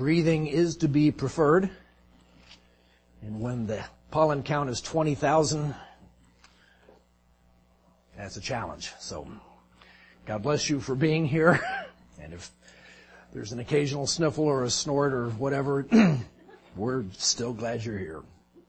breathing is to be preferred. And when the pollen count is 20,000, that's a challenge. So God bless you for being here. And if there's an occasional sniffle or a snort or whatever, we're still glad you're here.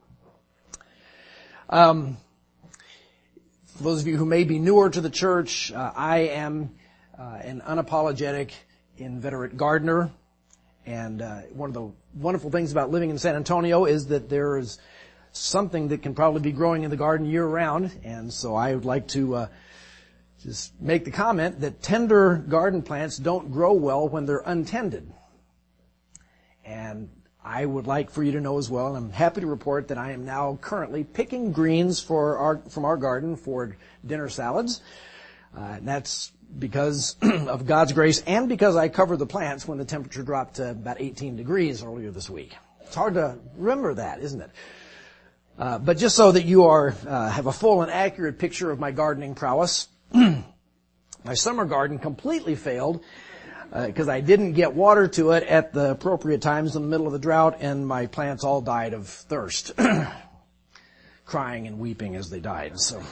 For those of you who may be newer to the church, I am an unapologetic inveterate gardener. And one of the wonderful things about living in San Antonio is that there is something that can probably be growing in the garden year-round. And so I would like to just make the comment that tender garden plants don't grow well when they're untended. And I would like for you to know as well, and I'm happy to report that I am now currently picking greens from our garden for dinner salads. And that's because of God's grace and because I covered the plants when the temperature dropped to about 18 degrees earlier this week. It's hard to remember that, isn't it? But just so that you have a full and accurate picture of my gardening prowess, my summer garden completely failed because I didn't get water to it at the appropriate times in the middle of the drought, and my plants all died of thirst, crying and weeping as they died. So,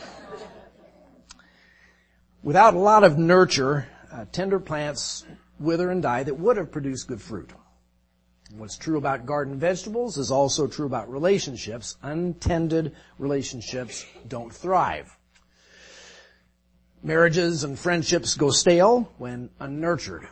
without a lot of nurture, tender plants wither and die that would have produced good fruit. What's true about garden vegetables is also true about relationships. Untended relationships don't thrive. Marriages and friendships go stale when unnurtured.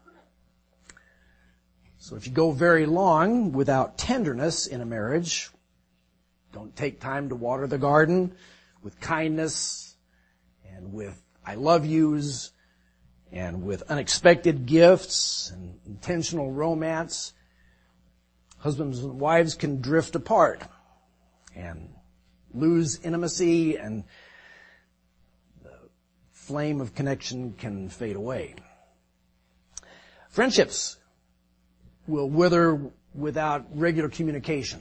So if you go very long without tenderness in a marriage, don't take time to water the garden with kindness and with I love yous and with unexpected gifts and intentional romance, husbands and wives can drift apart and lose intimacy, and the flame of connection can fade away. Friendships will wither without regular communication.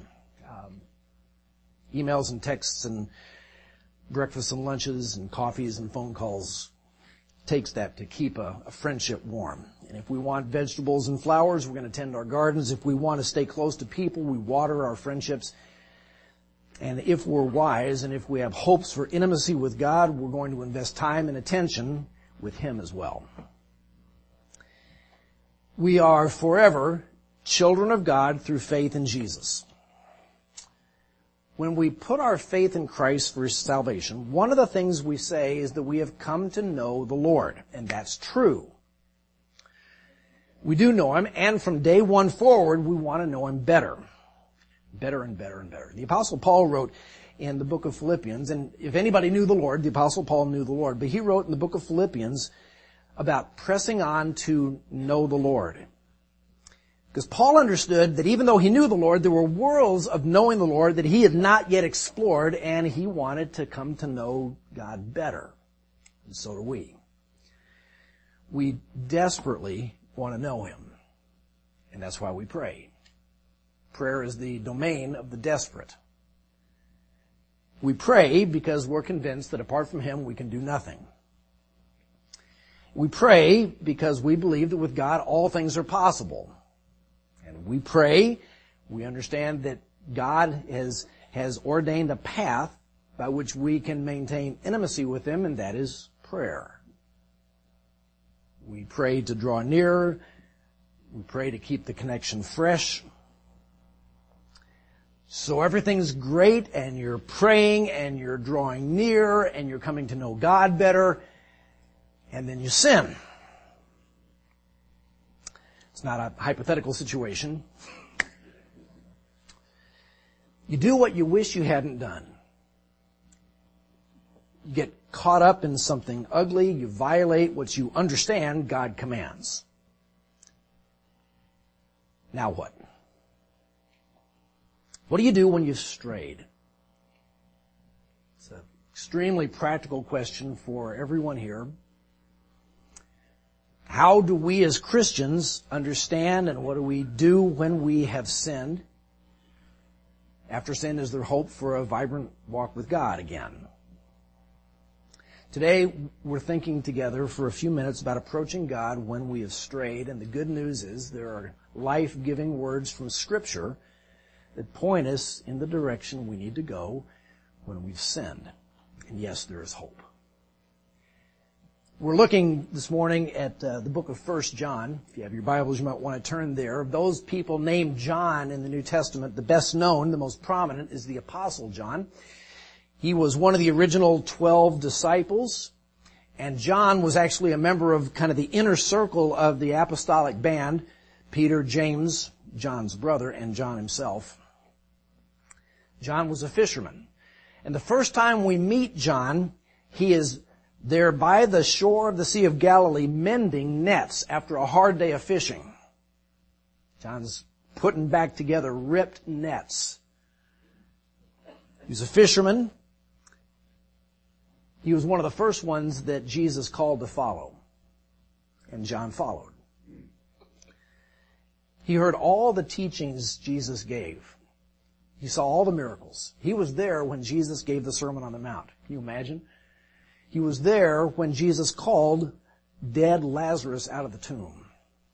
Emails and texts and breakfasts and lunches and coffees and phone calls takes that to keep a friendship warm. And if we want vegetables and flowers, we're going to tend our gardens. If we want to stay close to people, we water our friendships. And if we're wise and if we have hopes for intimacy with God, we're going to invest time and attention with Him as well. We are forever children of God through faith in Jesus. When we put our faith in Christ for salvation, one of the things we say is that we have come to know the Lord, and that's true. We do know Him, and from day one forward, we want to know Him better. Better and better and better. The Apostle Paul wrote in the book of Philippians, and if anybody knew the Lord, the Apostle Paul knew the Lord, but he wrote in the book of Philippians about pressing on to know the Lord. Because Paul understood that even though he knew the Lord, there were worlds of knowing the Lord that he had not yet explored, and he wanted to come to know God better. And so do we. We desperately want to know Him. And that's why we pray. Prayer is the domain of the desperate. We pray because we're convinced that apart from Him, we can do nothing. We pray because we believe that with God, all things are possible. And we pray, we understand that God has ordained a path by which we can maintain intimacy with Him, and that is prayer. We pray to draw near. We pray to keep the connection fresh. So everything's great, and you're praying, and you're drawing near, and you're coming to know God better, and then you sin. It's not a hypothetical situation. You do what you wish you hadn't done. You get caught up in something ugly. You violate what you understand God commands. Now what? What do you do when you've strayed? It's an extremely practical question for everyone here. How do we as Christians understand, and what do we do when we have sinned? After sin, is there hope for a vibrant walk with God again? Today, we're thinking together for a few minutes about approaching God when we have strayed, and the good news is there are life-giving words from Scripture that point us in the direction we need to go when we've sinned. And yes, there is hope. We're looking this morning at the book of 1 John. If you have your Bibles, you might want to turn there. Those people named John in the New Testament, the best known, the most prominent, is the Apostle John. He was one of the original 12 disciples, and John was actually a member of kind of the inner circle of the apostolic band, Peter, James, John's brother, and John himself. John was a fisherman. And the first time we meet John, he is there by the shore of the Sea of Galilee mending nets after a hard day of fishing. John's putting back together ripped nets. He was a fisherman. He was one of the first ones that Jesus called to follow. And John followed. He heard all the teachings Jesus gave. He saw all the miracles. He was there when Jesus gave the Sermon on the Mount. Can you imagine? He was there when Jesus called dead Lazarus out of the tomb.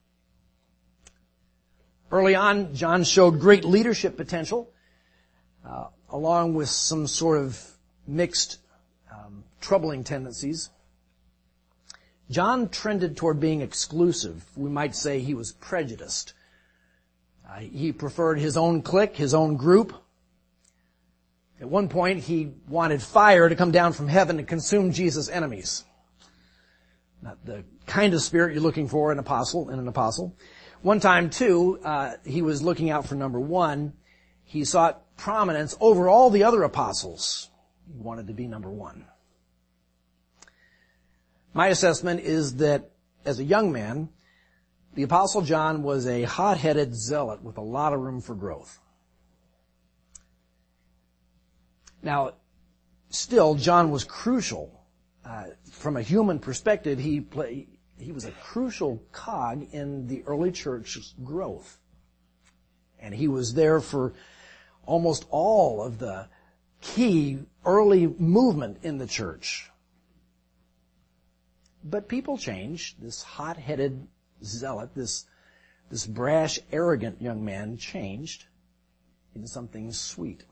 Early on, John showed great leadership potential, along with some sort of mixed, troubling tendencies. John trended toward being exclusive. We might say he was prejudiced. He preferred his own clique, his own group. At one point, he wanted fire to come down from heaven and consume Jesus' enemies. Not the kind of spirit you're looking for in an apostle. One time, too, he was looking out for number one. He sought prominence over all the other apostles. He wanted to be number one. My assessment is that as a young man, the Apostle John was a hot-headed zealot with a lot of room for growth. Now, still, John was crucial. From a human perspective, he was a crucial cog in the early church's growth. And he was there for almost all of the key early movement in the church. But people changed. This hot-headed zealot, this brash, arrogant young man changed into something sweet.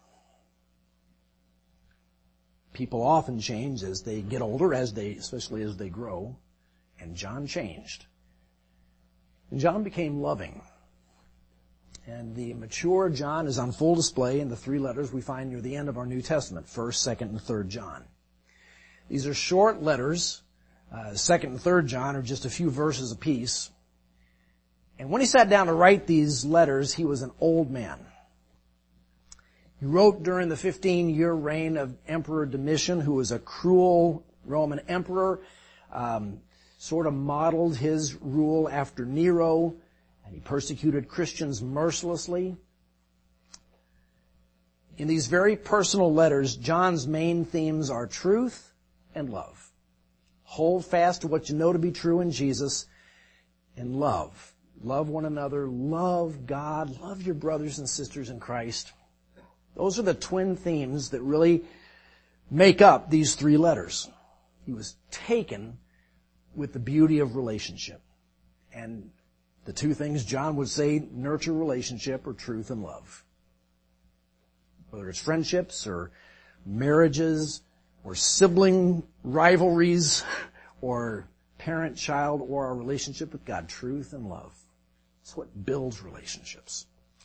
People often change as they get older, especially as they grow, and John changed. And John became loving. And the mature John is on full display in the three letters we find near the end of our New Testament, 1st, 2nd, and 3rd John. These are short letters. 2nd and 3rd John are just a few verses apiece. And when he sat down to write these letters, he was an old man. He wrote during the 15-year reign of Emperor Domitian, who was a cruel Roman emperor, sort of modeled his rule after Nero, and he persecuted Christians mercilessly. In these very personal letters, John's main themes are truth and love. Hold fast to what you know to be true in Jesus, and love. Love one another, love God, love your brothers and sisters in Christ. Those are the twin themes that really make up these three letters. He was taken with the beauty of relationship. And the two things John would say nurture relationship are truth and love. Whether it's friendships or marriages or sibling rivalries or parent-child or our relationship with God, truth and love. It's what builds relationships.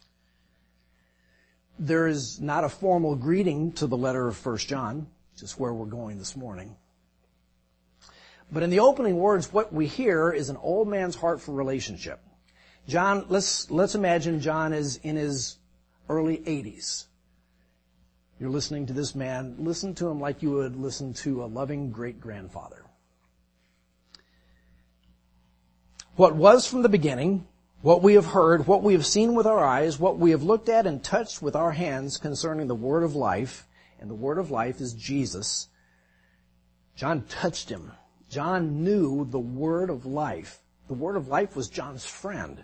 There is not a formal greeting to the letter of 1 John, which is where we're going this morning. But in the opening words, what we hear is an old man's heart for relationship. John, let's imagine John is in his early 80s. You're listening to this man. Listen to him like you would listen to a loving great-grandfather. What was from the beginning, what we have heard, what we have seen with our eyes, what we have looked at and touched with our hands concerning the word of life, and the word of life is Jesus. John touched him. John knew the word of life. The word of life was John's friend.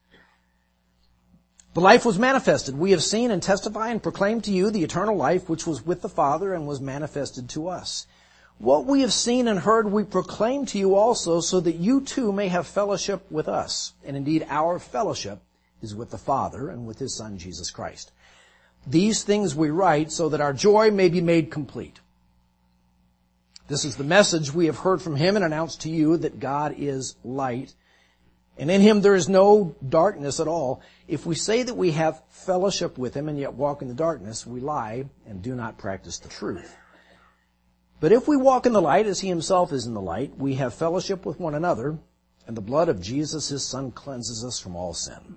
The life was manifested. We have seen and testify and proclaim to you the eternal life which was with the Father and was manifested to us. What we have seen and heard we proclaim to you also, so that you too may have fellowship with us. And indeed, our fellowship is with the Father and with His Son, Jesus Christ. These things we write so that our joy may be made complete. This is the message we have heard from Him and announced to you, that God is light, and in Him there is no darkness at all. If we say that we have fellowship with Him and yet walk in the darkness, we lie and do not practice the truth. But if we walk in the light as He Himself is in the light, we have fellowship with one another, and the blood of Jesus, His Son, cleanses us from all sin.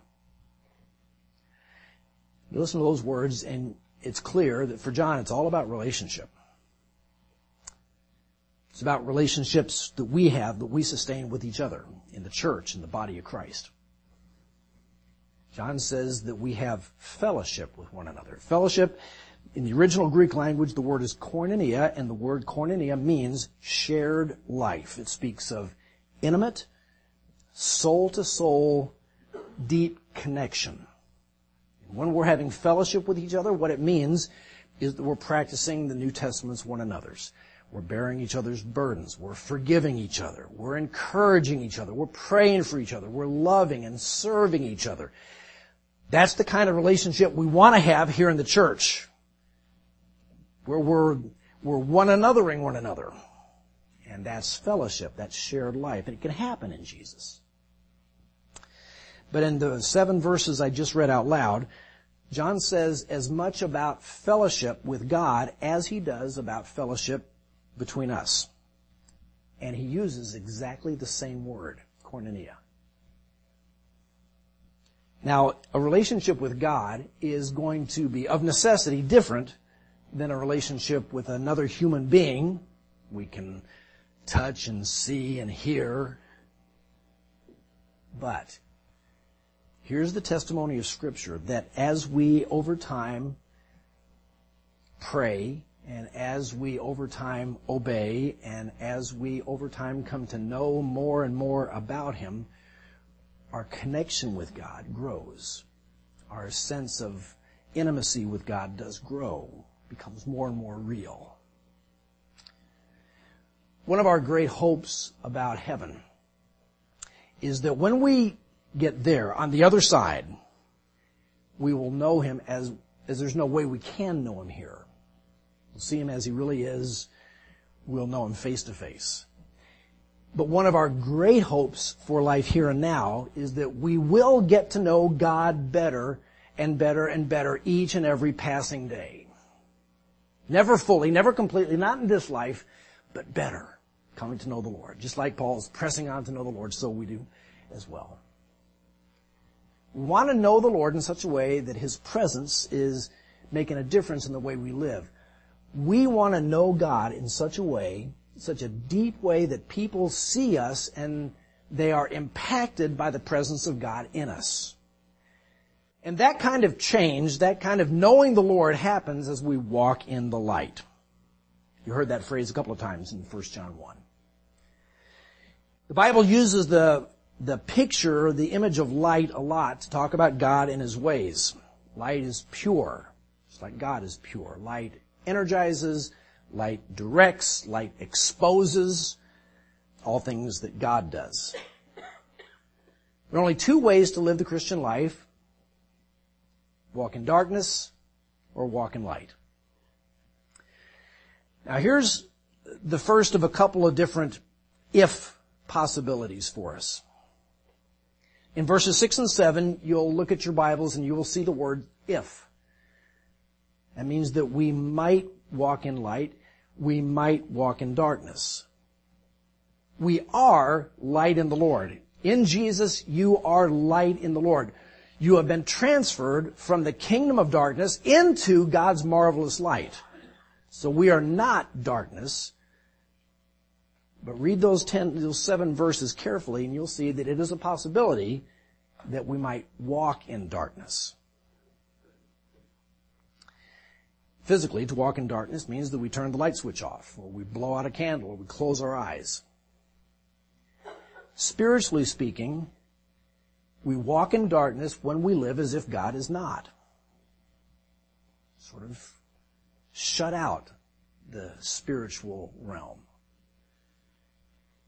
You listen to those words, and it's clear that for John, it's all about relationship. It's about relationships that we have, that we sustain with each other in the church, in the body of Christ. John says that we have fellowship with one another. Fellowship, in the original Greek language, the word is koinonia, and the word koinonia means shared life. It speaks of intimate, soul-to-soul, deep connection. When we're having fellowship with each other, what it means is that we're practicing the New Testament's one another's. We're bearing each other's burdens. We're forgiving each other. We're encouraging each other. We're praying for each other. We're loving and serving each other. That's the kind of relationship we want to have here in the church, where we're one anothering one another. And that's fellowship, that's shared life. And it can happen in Jesus. But in the 7 verses I just read out loud, John says as much about fellowship with God as he does about fellowship between us. And he uses exactly the same word, koinonia. Now, a relationship with God is going to be, of necessity, different than a relationship with another human being. We can touch and see and hear. But here's the testimony of Scripture, that as we over time pray, and as we over time obey, and as we over time come to know more and more about Him, our connection with God grows. Our sense of intimacy with God does grow, becomes more and more real. One of our great hopes about heaven is that when we get there, on the other side, we will know Him as there's no way we can know Him here. We'll see Him as He really is. We'll know Him face to face. But one of our great hopes for life here and now is that we will get to know God better and better and better each and every passing day. Never fully, never completely, not in this life, but better, coming to know the Lord. Just like Paul's pressing on to know the Lord, so we do as well. We want to know the Lord in such a way that His presence is making a difference in the way we live. We want to know God in such a way, such a deep way, that people see us and they are impacted by the presence of God in us. And that kind of change, that kind of knowing the Lord happens as we walk in the light. You heard that phrase a couple of times in 1 John 1. The Bible uses the picture, the image of light a lot to talk about God and His ways. Light is pure, just like God is pure. Light energizes, light directs, light exposes, all things that God does. There are only two ways to live the Christian life: walk in darkness or walk in light. Now here's the first of a couple of different if possibilities for us. In verses 6 and 7, you'll look at your Bibles and you will see the word if. That means that we might walk in light, we might walk in darkness. We are light in the Lord. In Jesus, you are light in the Lord. You have been transferred from the kingdom of darkness into God's marvelous light. So we are not darkness. But read those 7 verses carefully and you'll see that it is a possibility that we might walk in darkness. Physically, to walk in darkness means that we turn the light switch off, or we blow out a candle, or we close our eyes. Spiritually speaking, we walk in darkness when we live as if God is not. Sort of shut out the spiritual realm.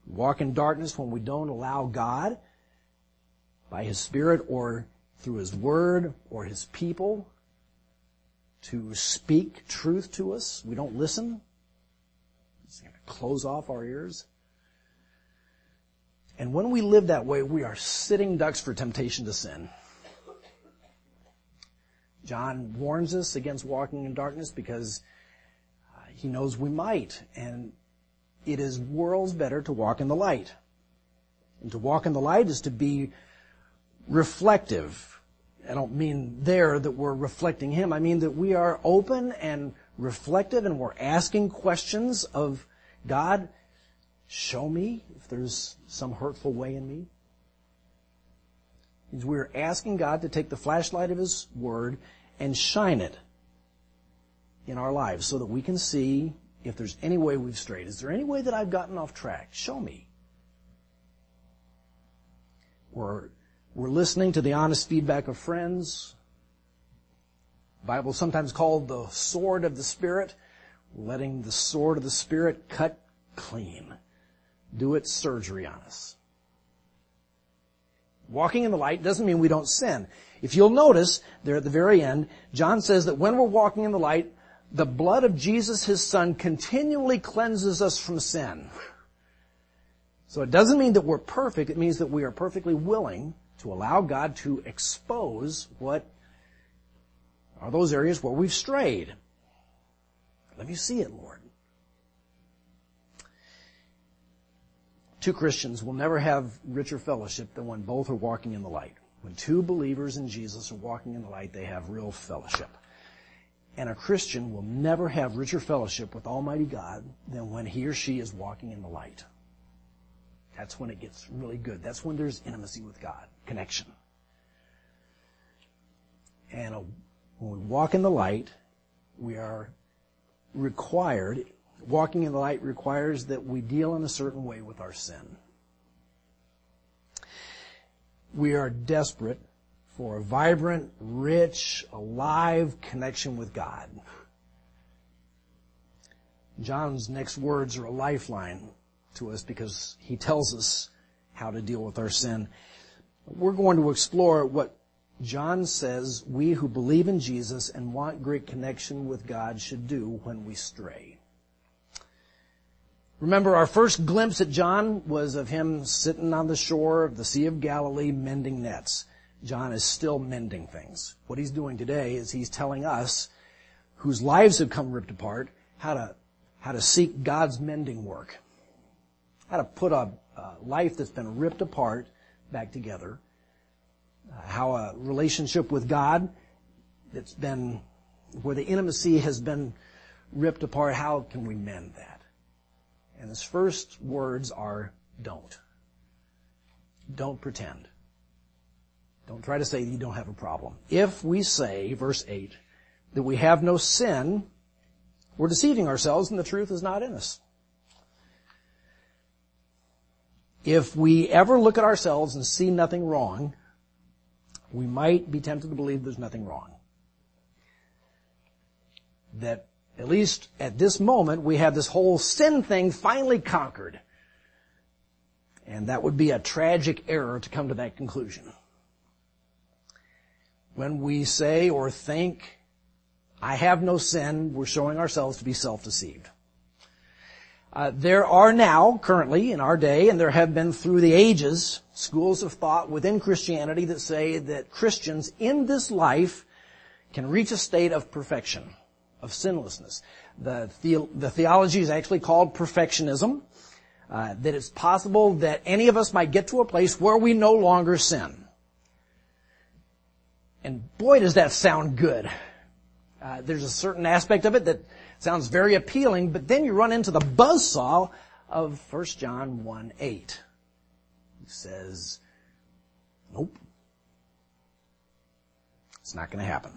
We walk in darkness when we don't allow God, by His Spirit or through His Word or His people, to speak truth to us. We don't listen. It's going to close off our ears. And when we live that way, we are sitting ducks for temptation to sin. John warns us against walking in darkness because he knows we might. And it is worlds better to walk in the light. And to walk in the light is to be reflective. I don't mean there that we're reflecting Him. I mean that we are open and reflective and we're asking questions of God. Show me if there's some hurtful way in me. We're asking God to take the flashlight of His Word and shine it in our lives so that we can see if there's any way we've strayed. Is there any way that I've gotten off track? Show me. We're listening to the honest feedback of friends. The Bible is sometimes called the sword of the Spirit. Letting the sword of the Spirit cut clean. Do its surgery on us. Walking in the light doesn't mean we don't sin. If you'll notice, there at the very end, John says that when we're walking in the light, the blood of Jesus, His Son, continually cleanses us from sin. So it doesn't mean that we're perfect. It means that we are perfectly willing to allow God to expose what are those areas where we've strayed. Let me see it, Lord. Two Christians will never have richer fellowship than when both are walking in the light. When two believers in Jesus are walking in the light, they have real fellowship. And a Christian will never have richer fellowship with Almighty God than when he or she is walking in the light. That's when it gets really good. That's when there's intimacy with God, connection. And when we walk in the light, we are required, walking in the light requires that we deal in a certain way with our sin. We are desperate for a vibrant, rich, alive connection with God. John's next words are a lifeline to us because he tells us how to deal with our sin. We're going to explore what John says we who believe in Jesus and want great connection with God should do when we stray. Remember, our first glimpse at John was of him sitting on the shore of the Sea of Galilee mending nets. John is still mending things. What he's doing today is he's telling us, whose lives have come ripped apart, how to seek God's mending work. How to put a life that's been ripped apart back together. How a relationship with God that's been, where the intimacy has been ripped apart, how can we mend that? And his first words are, don't. Don't pretend. Don't try to say you don't have a problem. If we say, verse 8, that we have no sin, we're deceiving ourselves and the truth is not in us. If we ever look at ourselves and see nothing wrong, we might be tempted to believe there's nothing wrong. That at least at this moment we have this whole sin thing finally conquered. And that would be a tragic error to come to that conclusion. When we say or think, I have no sin, we're showing ourselves to be self-deceived. There are now, currently, in our day, and there have been through the ages, schools of thought within Christianity that say that Christians in this life can reach a state of perfection, of sinlessness. The theology is actually called perfectionism, that it's possible that any of us might get to a place where we no longer sin. And boy, does that sound good. There's a certain aspect of it that sounds very appealing, but then you run into the buzzsaw of 1 John 1:8. He says, nope. It's not going to happen.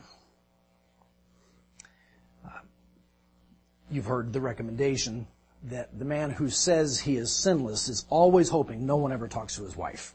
You've heard the recommendation that the man who says he is sinless is always hoping no one ever talks to his wife.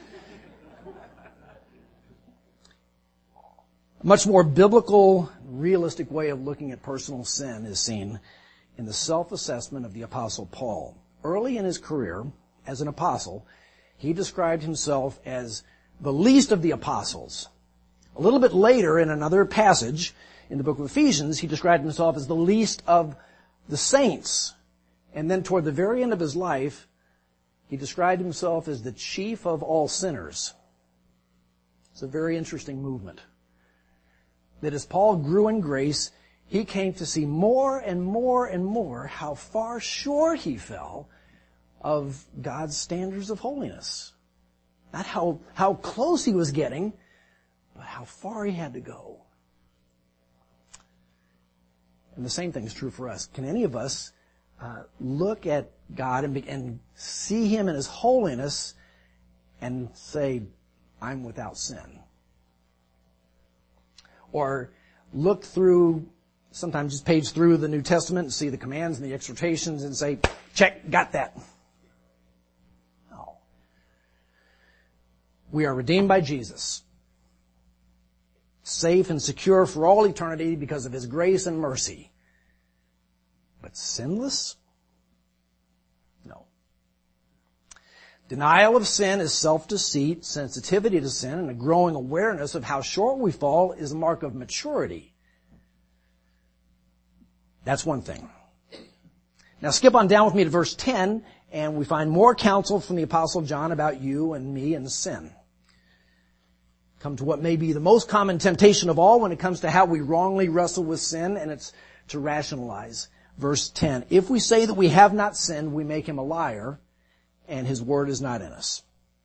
A much more biblical, realistic way of looking at personal sin is seen in the self-assessment of the Apostle Paul. Early in his career, as an apostle, he described himself as the least of the apostles. A little bit later, in another passage in the book of Ephesians, he described himself as the least of the saints. And then toward the very end of his life, he described himself as the chief of all sinners. It's a very interesting movement. That as Paul grew in grace, he came to see more and more and more how far short he fell of God's standards of holiness. Not how close he was getting, but how far he had to go. And the same thing is true for us. Can any of us look at God and see Him in His holiness and say, I'm without sin? Or look through, sometimes just page through the New Testament and see the commands and the exhortations and say, check, got that. No. We are redeemed by Jesus. Safe and secure for all eternity because of His grace and mercy. But sinless? No. Denial of sin is self-deceit. Sensitivity to sin and a growing awareness of how short we fall is a mark of maturity. That's one thing. Now skip on down with me to verse 10, and we find more counsel from the Apostle John about you and me and sin. Come to what may be the most common temptation of all when it comes to how we wrongly wrestle with sin, and it's to rationalize. Verse 10, if we say that we have not sinned, we make Him a liar, and His word is not in us.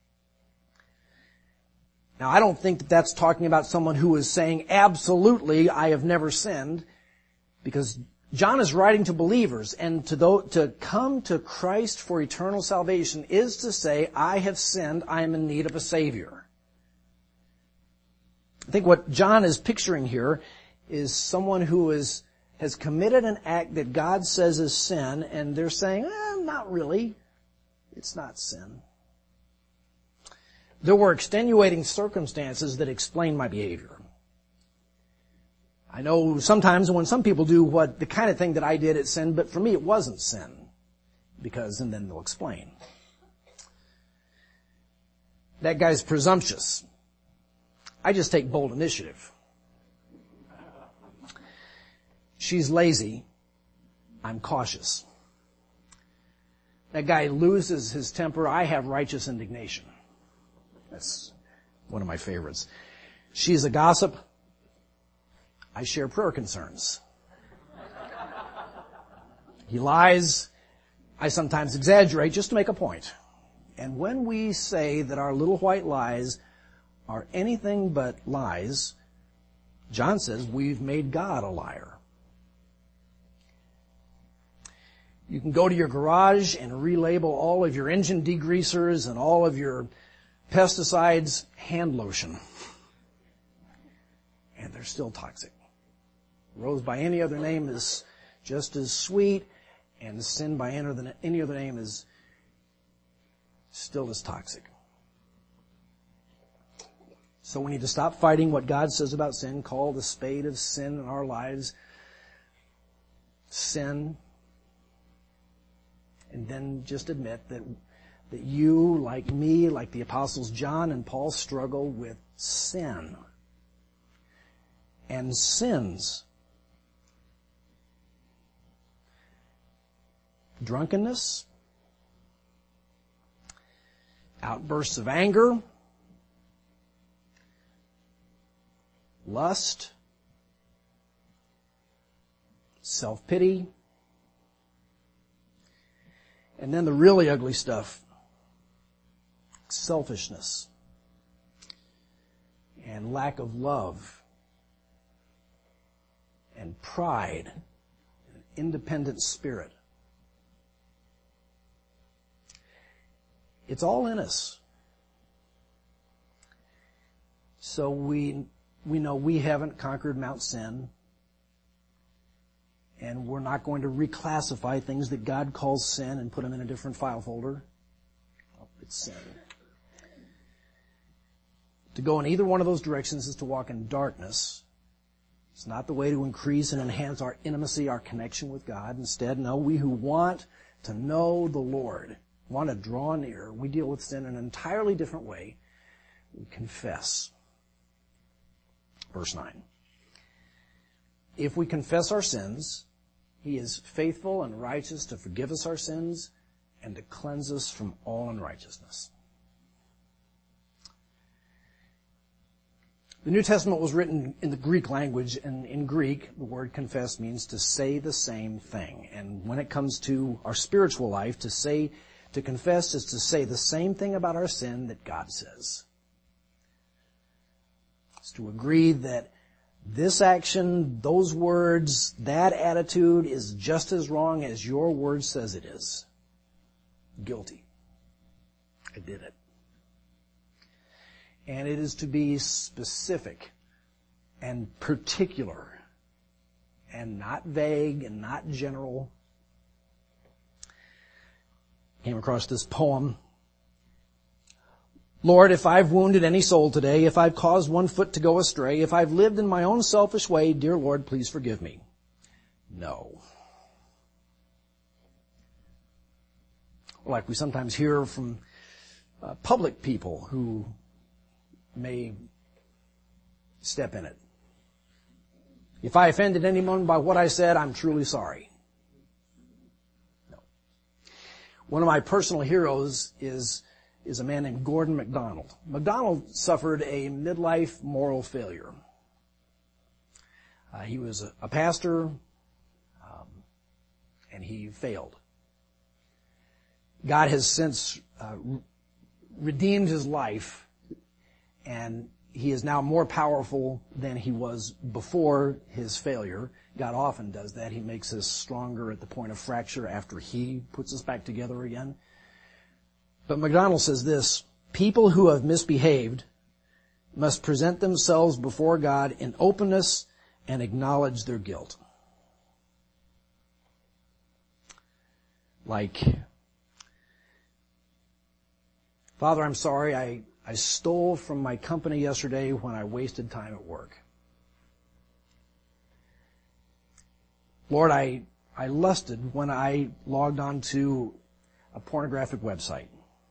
Now, I don't think that that's talking about someone who is saying, absolutely, I have never sinned, because John is writing to believers, and to come to Christ for eternal salvation is to say, I have sinned, I am in need of a Savior. I think what John is picturing here is someone who has committed an act that God says is sin, and they're saying, not really. It's not sin. There were extenuating circumstances that explain my behavior. I know sometimes when some people do the kind of thing that I did, it's sin, but for me it wasn't sin. And then they'll explain. That guy's presumptuous. I just take bold initiative. She's lazy. I'm cautious. That guy loses his temper. I have righteous indignation. That's one of my favorites. She's a gossip. I share prayer concerns. He lies. I sometimes exaggerate just to make a point. And when we say that our little white lies are anything but lies, John says we've made God a liar. You can go to your garage and relabel all of your engine degreasers and all of your pesticides hand lotion. And they're still toxic. Rose by any other name is just as sweet, and sin by any other name is still as toxic. So we need to stop fighting what God says about sin, call the spade of sin in our lives sin, and then just admit that you, like me, like the apostles John and Paul, struggle with sin and sins. Drunkenness, outbursts of anger, lust, self-pity, and then the really ugly stuff, selfishness and lack of love and pride and an independent spirit. It's all in us. So we know we haven't conquered Mount Sin, and we're not going to reclassify things that God calls sin and put them in a different file folder. Oh, it's sin. To go in either one of those directions is to walk in darkness. It's not the way to increase and enhance our intimacy, our connection with God. Instead, no, we who want to know the Lord, want to draw near, we deal with sin in an entirely different way. We confess. Verse 9. If we confess our sins, He is faithful and righteous to forgive us our sins and to cleanse us from all unrighteousness. The New Testament was written in the Greek language, and in Greek, the word confess means to say the same thing. And when it comes to our spiritual life, to confess is to say the same thing about our sin that God says. It's to agree that this action, those words, that attitude is just as wrong as your word says it is. Guilty. I did it. And it is to be specific and particular and not vague and not general. Came across this poem. Lord, if I've wounded any soul today, if I've caused one foot to go astray, if I've lived in my own selfish way, dear Lord, please forgive me. No. Like we sometimes hear from public people who may step in it. If I offended anyone by what I said, I'm truly sorry. No. One of my personal heroes is a man named Gordon MacDonald. MacDonald suffered a midlife moral failure. He was a pastor, and he failed. God has since redeemed his life, and he is now more powerful than he was before his failure. God often does that. He makes us stronger at the point of fracture after he puts us back together again. But MacDonald says this: people who have misbehaved must present themselves before God in openness and acknowledge their guilt. Like, Father, I'm sorry, I stole from my company yesterday when I wasted time at work. Lord, I lusted when I logged on to a pornographic website.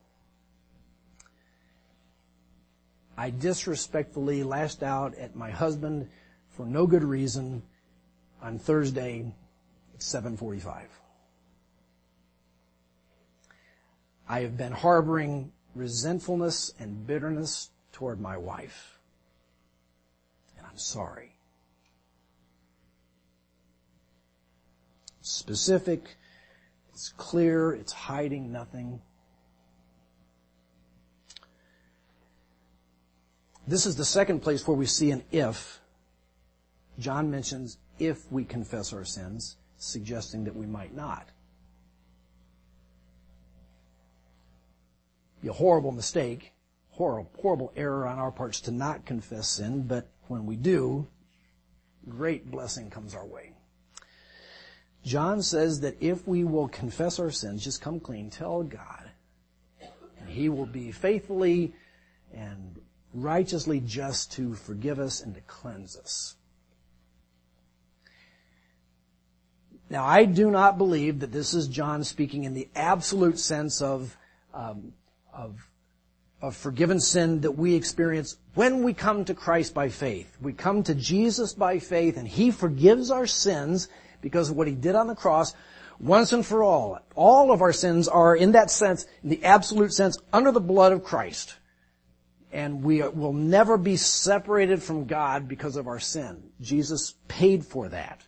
I disrespectfully lashed out at my husband for no good reason on Thursday at 7:45. I have been harboring resentfulness and bitterness toward my wife, and I'm sorry. It's specific, it's clear, it's hiding nothing. This is the second place where we see an if. John mentions if we confess our sins, suggesting that we might not. Be a horrible mistake, horrible error on our parts to not confess sin, but when we do, great blessing comes our way. John says that if we will confess our sins, just come clean, tell God, and He will be faithfully and righteously just to forgive us and to cleanse us. Now, I do not believe that this is John speaking in the absolute sense of forgiven sin that we experience when we come to Christ by faith. We come to Jesus by faith, and He forgives our sins because of what He did on the cross once and for all. All of our sins are, in that sense, in the absolute sense, under the blood of Christ. And we will never be separated from God because of our sin. Jesus paid for that.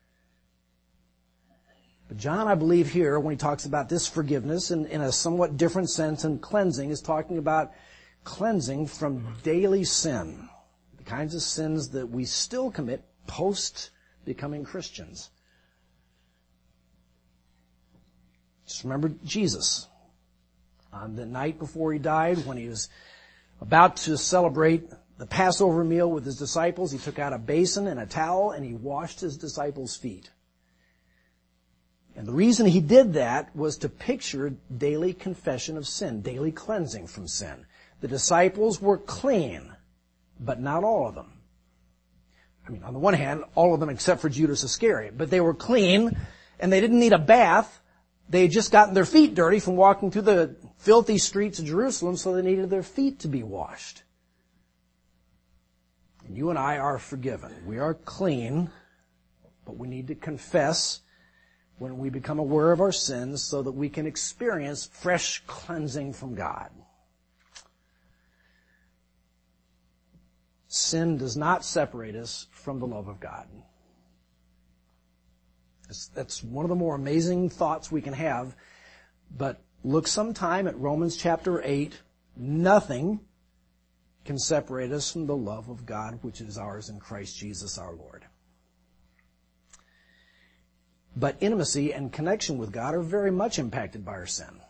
But John, I believe here, when he talks about this forgiveness in a somewhat different sense and cleansing, is talking about cleansing from daily sin. The kinds of sins that we still commit post becoming Christians. Just remember Jesus. On the night before He died, when He was about to celebrate the Passover meal with His disciples, He took out a basin and a towel and He washed His disciples' feet. And the reason He did that was to picture daily confession of sin, daily cleansing from sin. The disciples were clean, but not all of them. I mean, on the one hand, all of them except for Judas Iscariot, but they were clean and they didn't need a bath, They had just gotten their feet dirty from walking through the filthy streets of Jerusalem, so they needed their feet to be washed. And you and I are forgiven. We are clean, but we need to confess when we become aware of our sins so that we can experience fresh cleansing from God. Sin does not separate us from the love of God. That's one of the more amazing thoughts we can have. But look sometime at Romans chapter 8. Nothing can separate us from the love of God, which is ours in Christ Jesus our Lord. But intimacy and connection with God are very much impacted by our sin.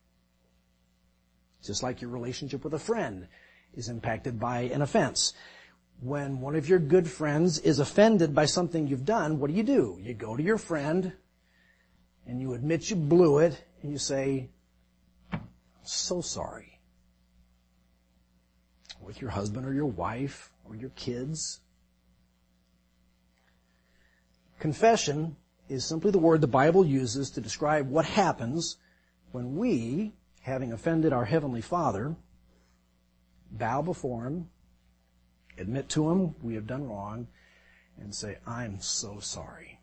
Just like your relationship with a friend is impacted by an offense. When one of your good friends is offended by something you've done, what do? You go to your friend and you admit you blew it and you say, "I'm so sorry." With your husband or your wife or your kids. Confession is simply the word the Bible uses to describe what happens when we, having offended our Heavenly Father, bow before Him, admit to Him we have done wrong, and say, "I'm so sorry."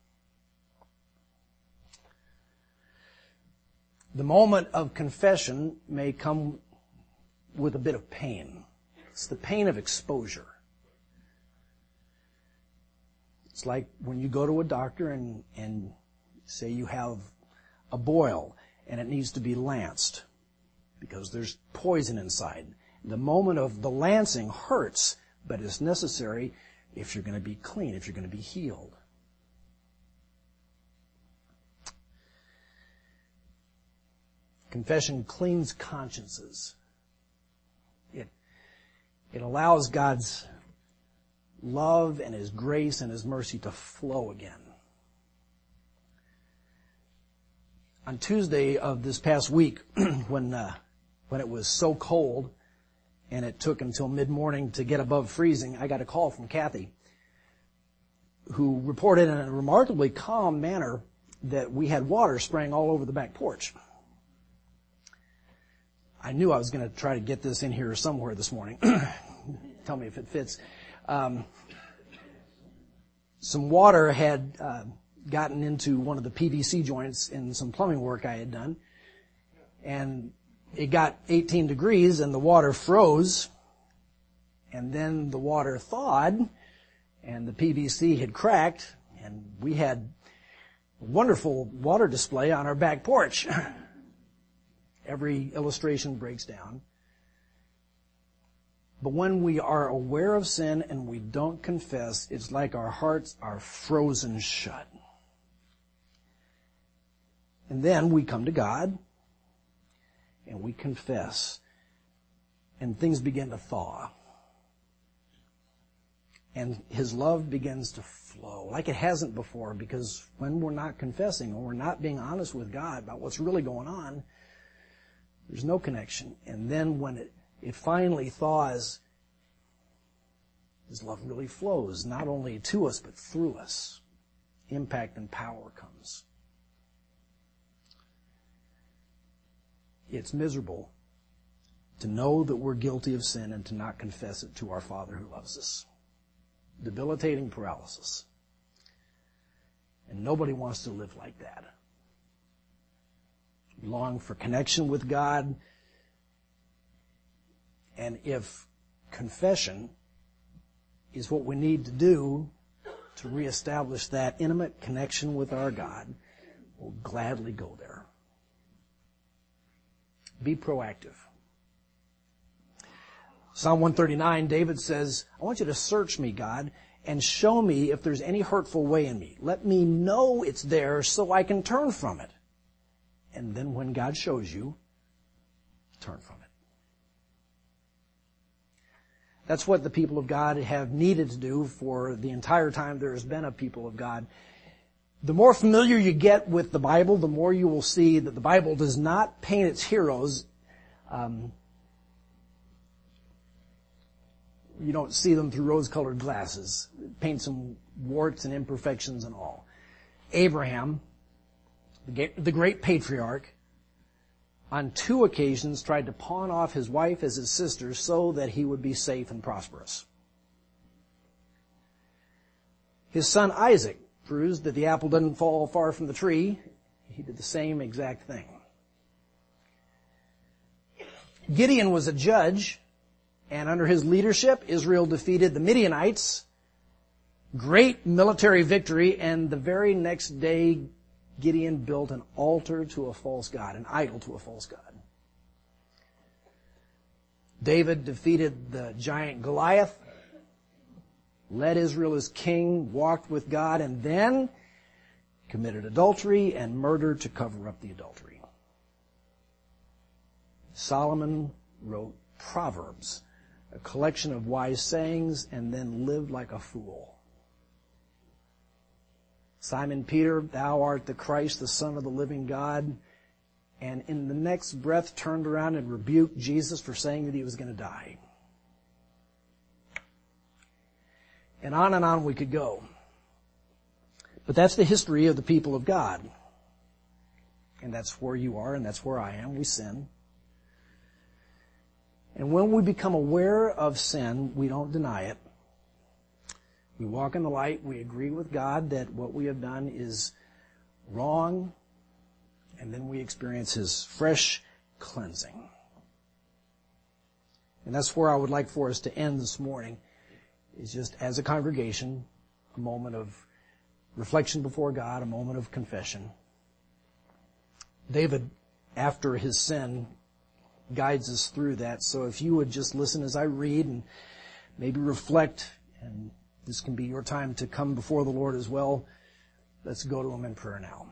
The moment of confession may come with a bit of pain. It's the pain of exposure. It's like when you go to a doctor and say you have a boil and it needs to be lanced because there's poison inside. The moment of the lancing hurts, but it's necessary if you're going to be clean, if you're going to be healed. Confession cleans consciences. It allows God's love and His grace and His mercy to flow again. On Tuesday of this past week, when it was so cold and it took until mid-morning to get above freezing, I got a call from Kathy, who reported in a remarkably calm manner that we had water spraying all over the back porch. I knew I was going to try to get this in here somewhere this morning. Tell me if it fits. Some water had gotten into one of the PVC joints in some plumbing work I had done. And it got 18 degrees and the water froze. And then the water thawed and the PVC had cracked. And we had a wonderful water display on our back porch. Every illustration breaks down. But when we are aware of sin and we don't confess, it's like our hearts are frozen shut. And then we come to God and we confess and things begin to thaw. And His love begins to flow like it hasn't before, because when we're not confessing or we're not being honest with God about what's really going on, there's no connection. And then when it finally thaws, His love really flows, not only to us, but through us. Impact and power comes. It's miserable to know that we're guilty of sin and to not confess it to our Father who loves us. Debilitating paralysis. And nobody wants to live like that. We long for connection with God. And if confession is what we need to do to reestablish that intimate connection with our God, we'll gladly go there. Be proactive. Psalm 139, David says, "I want you to search me, God, and show me if there's any hurtful way in me. Let me know it's there so I can turn from it." And then when God shows you, turn from it. That's what the people of God have needed to do for the entire time there has been a people of God. The more familiar you get with the Bible, the more you will see that the Bible does not paint its heroes. You don't see them through rose-colored glasses. It paints them warts and imperfections and all. Abraham the great patriarch, on 2 occasions tried to pawn off his wife as his sister so that he would be safe and prosperous. His son Isaac proves that the apple doesn't fall far from the tree. He did the same exact thing. Gideon was a judge, and under his leadership, Israel defeated the Midianites. Great military victory, and the very next day, Gideon built an altar to a false god, an idol to a false god. David defeated the giant Goliath, led Israel as king, walked with God, and then committed adultery and murder to cover up the adultery. Solomon wrote Proverbs, a collection of wise sayings, and then lived like a fool. Simon Peter, thou art the Christ, the Son of the living God, and in the next breath turned around and rebuked Jesus for saying that he was going to die. And on we could go. But that's the history of the people of God. And that's where you are, and that's where I am. We sin. And when we become aware of sin, we don't deny it. We walk in the light. We agree with God that what we have done is wrong. And then we experience His fresh cleansing. And that's where I would like for us to end this morning, is just as a congregation, a moment of reflection before God, a moment of confession. David, after his sin, guides us through that. So if you would just listen as I read and maybe reflect, and this can be your time to come before the Lord as well. Let's go to Him in prayer now.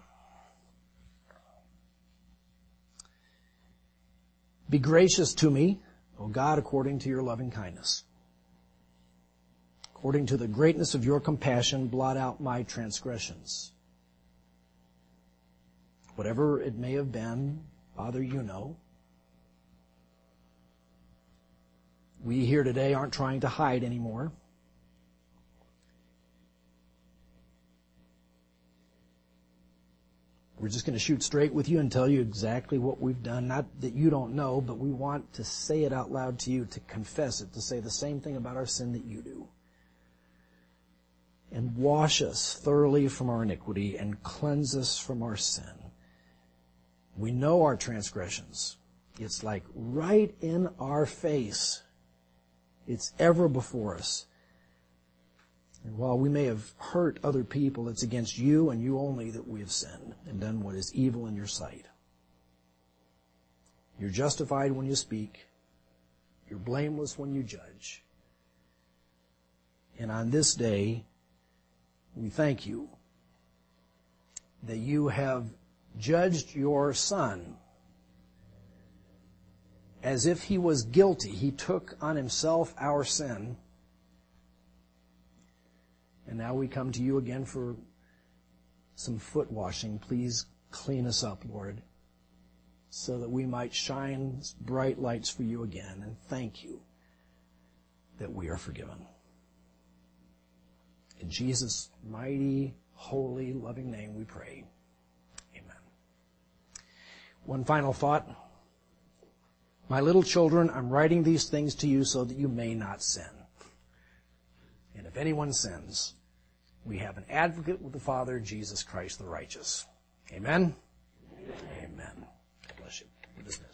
Be gracious to me, O God, according to your loving kindness. According to the greatness of your compassion, blot out my transgressions. Whatever it may have been, Father, you know. We here today aren't trying to hide anymore. We're just going to shoot straight with you and tell you exactly what we've done. Not that you don't know, but we want to say it out loud to you, to confess it, to say the same thing about our sin that you do. And wash us thoroughly from our iniquity and cleanse us from our sin. We know our transgressions. It's like right in our face. It's ever before us. And while we may have hurt other people, it's against you and you only that we have sinned and done what is evil in your sight. You're justified when you speak. You're blameless when you judge. And on this day, we thank you that you have judged your Son as if He was guilty. He took on Himself our sin. And now we come to you again for some foot washing. Please clean us up, Lord, so that we might shine bright lights for you again. And thank you that we are forgiven. In Jesus' mighty, holy, loving name we pray. Amen. One final thought. My little children, I'm writing these things to you so that you may not sin. And if anyone sins, we have an advocate with the Father, Jesus Christ the righteous. Amen? Amen. God bless you.